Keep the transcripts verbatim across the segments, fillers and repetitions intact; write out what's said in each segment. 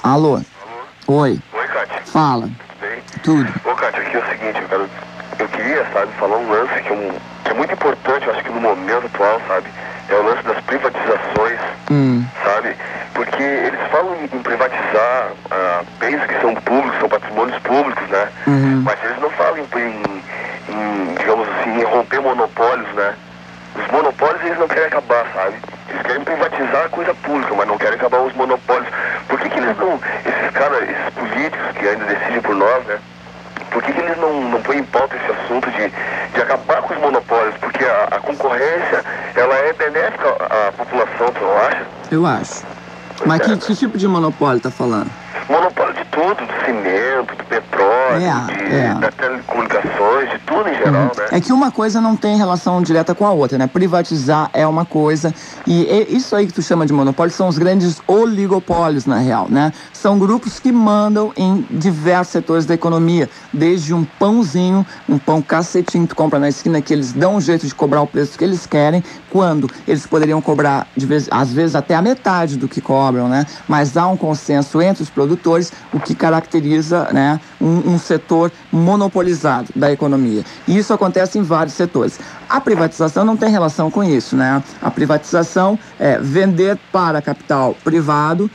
Alô? Alô? Oi. Oi, Kátia. Fala. Tudo bem? Tudo. Ô, Kátia, aqui é o seguinte, eu, quero, eu queria, sabe, falar um lance que, um, que é muito importante, eu acho que no momento atual, sabe? É o lance das privatizações, Hum. sabe? Porque eles falam em, em privatizar ah, bens que são públicos, são patrimônios públicos, né? Uhum. Mas eles não falam em, em, em, digamos assim, em romper monopólios, né? Os monopólios eles não querem acabar, sabe? Eles querem privatizar a coisa pública, mas não querem acabar os monopólios. Por que que eles não, esses caras, esses políticos que ainda decidem por nós, né? Por que que eles não, não põem em pauta esse assunto de, de acabar com os monopólios? Porque a, a concorrência, ela é benéfica à população, tu não acha? Eu acho. Pois Mas é. que, que tipo de monopólio tá falando? Monopólio de tudo, do cimento, do petróleo, É, de, é. das telecomunicações, de tudo em geral, Uhum. né? É que uma coisa não tem relação direta com a outra, né? Privatizar é uma coisa e, e isso aí que tu chama de monopólio são os grandes oligopólios, na real, né? São grupos que mandam em diversos setores da economia, desde um pãozinho, um pão cacetinho que tu compra na esquina, que eles dão um jeito de cobrar o preço que eles querem, quando eles poderiam cobrar, de vez, às vezes, até a metade do que cobram, né? Mas há um consenso entre os produtores, o que caracteriza, né, um, um setor monopolizado da economia. E isso acontece em vários setores. A privatização não tem relação com isso, né? A privatização é vender para capital privado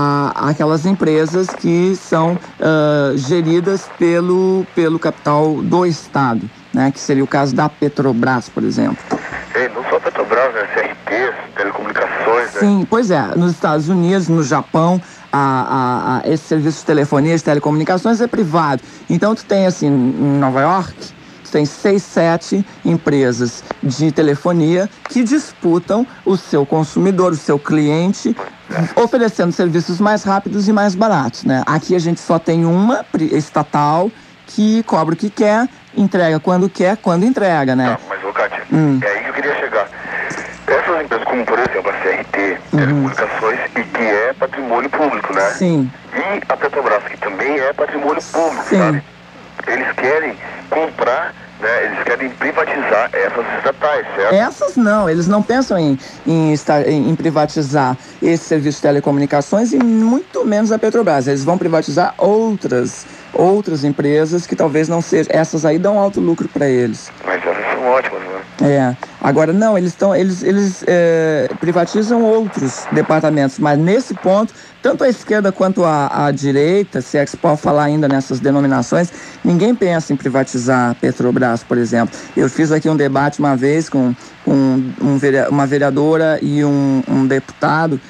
a, aquelas empresas que são uh, geridas pelo, pelo capital do Estado, né? Que seria o caso da Petrobras, por exemplo. É, não só a Petrobras, né? C R T, telecomunicações, né? Sim, pois é. Nos Estados Unidos, no Japão, a, a, a, esse serviço de telefonia, de telecomunicações é privado. Então, tu tem, assim, em Nova York, tu tem seis, sete empresas de telefonia que disputam o seu consumidor, o seu cliente, oferecendo serviços mais rápidos e mais baratos, né? Aqui a gente só tem uma estatal que cobra o que quer, entrega quando quer, quando entrega, né? Tá, mas, ô, Kátia, Hum. é aí que eu queria chegar. Essas empresas, como por exemplo a C R T, Uhum. telecomunicações, e que é patrimônio público, né? Sim. E a Petrobras, que também é patrimônio público, Sim. sabe? Eles querem comprar, né? Eles querem privatizar essas estatais, certo? Essas não, eles não pensam em, em, estar, em, em privatizar esse serviço de telecomunicações e muito menos a Petrobras. Eles vão privatizar outras, outras empresas que talvez não sejam. Essas aí dão alto lucro para eles. Mas elas são ótimas, né? É, agora não, eles estão, eles, eles é, privatizam outros departamentos, mas nesse ponto, tanto a esquerda quanto a, a direita, se é que se pode falar ainda nessas denominações, ninguém pensa em privatizar a Petrobras, por exemplo. Eu fiz aqui um debate uma vez com, com um, uma vereadora e um, um deputado,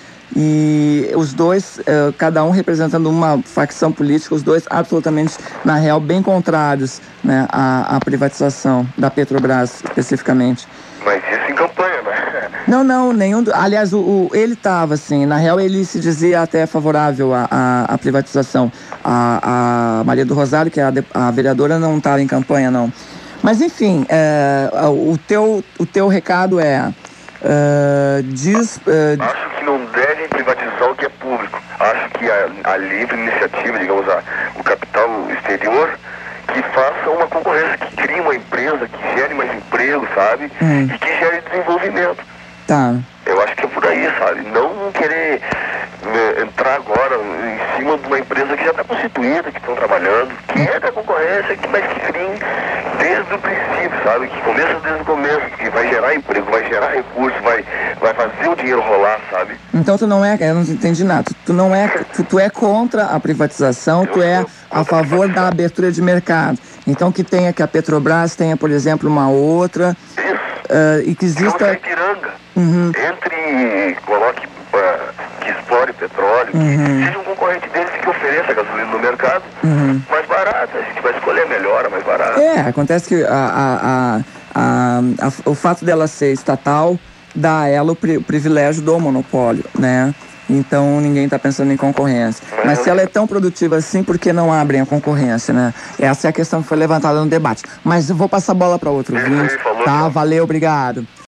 e os dois, uh, cada um representando uma facção política, os dois absolutamente, na real, bem contrários, né, à, à privatização da Petrobras, especificamente. Mas isso em campanha, né? Não, não, nenhum. Do, aliás, o, o, ele estava, assim, na real, ele se dizia até favorável à, à, à privatização. A, a Maria do Rosário, que é a, de, a vereadora, não estava em campanha, não. Mas, enfim, é, o, teu, o teu recado é. Uh, diz. Uh, Acho que não devem privatizar o que é público. Acho que a, a livre iniciativa, digamos, a, o capital exterior, que faça uma concorrência, que crie uma empresa, que gere mais emprego, sabe? Hum. E que gere desenvolvimento. Tá. Eu acho que é por aí, sabe? Não querer né, entrar agora em cima de uma empresa que já está constituída, que estão trabalhando, que é da concorrência, que, mas que criem desde o princípio, sabe? Que começa desde o começo, que vai gerar emprego, vai gerar recursos, vai, vai fazer o dinheiro rolar, sabe? Então tu não é, eu não entendi nada, tu, tu não é, tu, tu é contra a privatização, tu é a favor da abertura de mercado. Então que tenha, que a Petrobras tenha, por exemplo, uma outra, uh, e que exista... É uma Ipiranga. Uhum. Entre, coloque, uh, que explore petróleo, Uhum. que seja um concorrente deles que ofereça gasolina no mercado, Uhum. mais barata, a gente vai escolher a melhor, a mais barata. É, acontece que a, a, a, a, a, o fato dela ser estatal dá a ela o, pri, o privilégio do monopólio, né? Então ninguém está pensando em concorrência. Mas, Mas se ela é tão produtiva assim, por que não abrem a concorrência, né? Essa é a questão que foi levantada no debate. Mas eu vou passar a bola para outro ouvinte. Tá, valeu, obrigado.